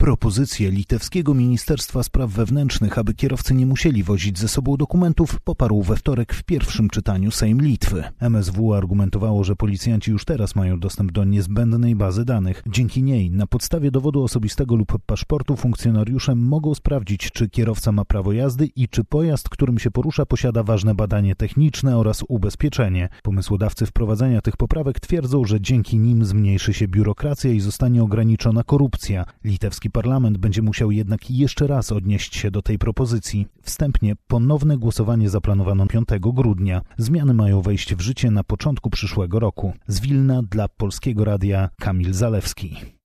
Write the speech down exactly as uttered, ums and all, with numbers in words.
Propozycję litewskiego Ministerstwa Spraw Wewnętrznych, aby kierowcy nie musieli wozić ze sobą dokumentów, poparł we wtorek w pierwszym czytaniu Sejm Litwy. M S W argumentowało, że policjanci już teraz mają dostęp do niezbędnej bazy danych. Dzięki niej na podstawie dowodu osobistego lub paszportu funkcjonariusze mogą sprawdzić, czy kierowca ma prawo jazdy i czy pojazd, którym się porusza, posiada ważne badanie techniczne oraz ubezpieczenie. Pomysłodawcy wprowadzenia tych poprawek twierdzą, że dzięki nim zmniejszy się biurokracja i zostanie ograniczona korupcja. Litewski parlament będzie musiał jednak jeszcze raz odnieść się do tej propozycji. Wstępnie ponowne głosowanie zaplanowano piątego grudnia. Zmiany mają wejść w życie na początku przyszłego roku. Z Wilna dla Polskiego Radia Kamil Zalewski.